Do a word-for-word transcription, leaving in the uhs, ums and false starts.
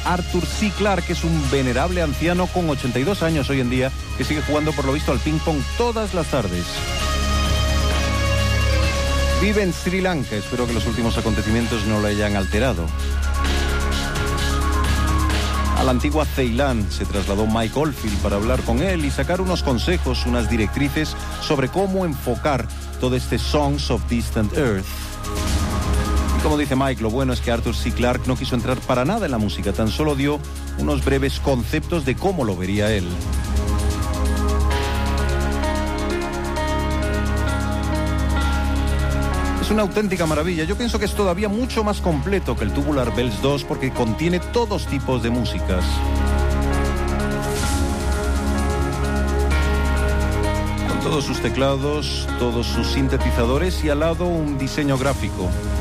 Arthur C. Clarke, que es un venerable anciano con ochenta y dos años hoy en día, que sigue jugando por lo visto al ping-pong todas las tardes. Vive en Sri Lanka, espero que los últimos acontecimientos no lo hayan alterado. A la antigua Ceilán se trasladó Mike Oldfield para hablar con él y sacar unos consejos, unas directrices sobre cómo enfocar todo este Songs of Distant Earth. Y como dice Mike, lo bueno es que Arthur C. Clarke no quiso entrar para nada en la música, tan solo dio unos breves conceptos de cómo lo vería él. Una auténtica maravilla. Yo pienso que es todavía mucho más completo que el Tubular Bells dos porque contiene todos tipos de músicas. Con todos sus teclados, todos sus sintetizadores y al lado un diseño gráfico.